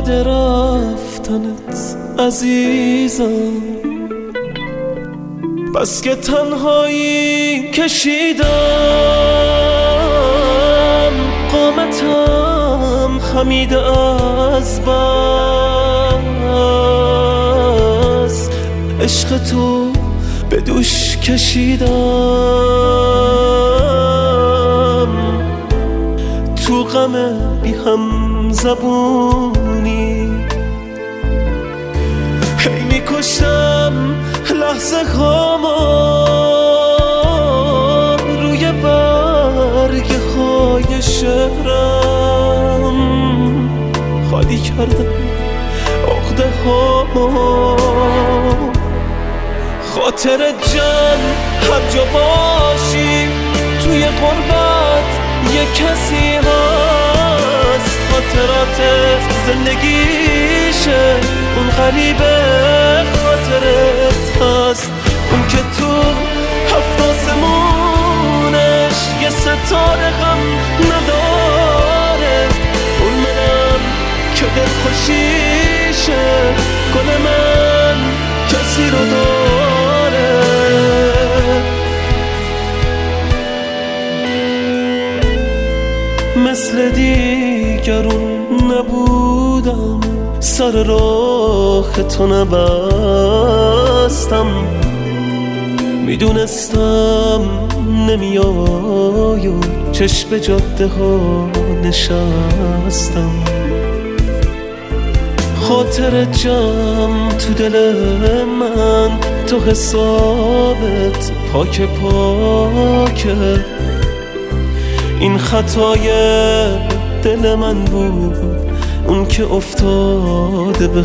باد رفتنت عزیزم، بس که تنهایی کشیدم، قامتم خمیده از بس، عشق تو به دوش کشیدم، تو غم بی هم زبونی هی میکشتم لحظه هاما روی برگ های شهرم، خالی کردم عقده هاما، خاطر جمع هر جا باشی توی غربت یه کسی هست، خاطرات زندگیشه اون غریبه خاطرت هست، اون که تو هفت آسمونش یه ستاره غم نداره، اون منم که دلخوشیشه گل من کسی رو داره. مثل دیگرون نبودم، سر راه تو نبستم، میدونستم نمیای و چشم جاده ها نشستم، خاطر جمع تو دل من تو حسابت پاک پاکه، این خطای دل من بود اون که افتاده به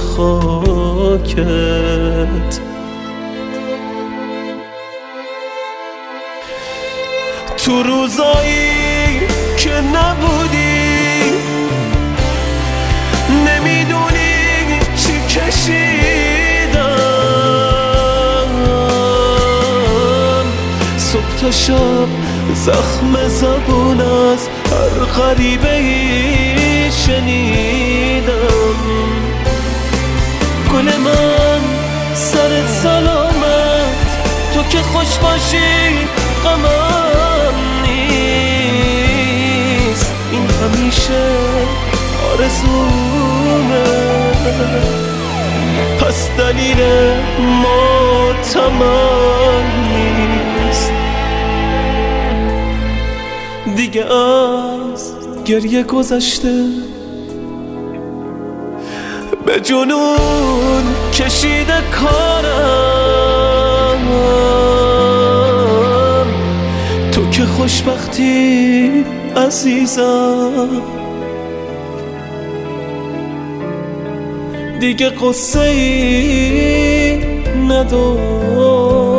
خاکت، تو روزایی که نبودی نمیدونی چی کشیدم، صبح تا شب زخم زبون از هر غریبه ای شنیدم، گل من سرت سلامت، تو که خوش باشی غمم نیست، این همیشه آرزومه، پس دلیل ماتمم نیست، دیگه از گریه گذشته به جنون کشیده کارم، تو که خوشبختی عزیزم، دیگه قصه ای ندارم.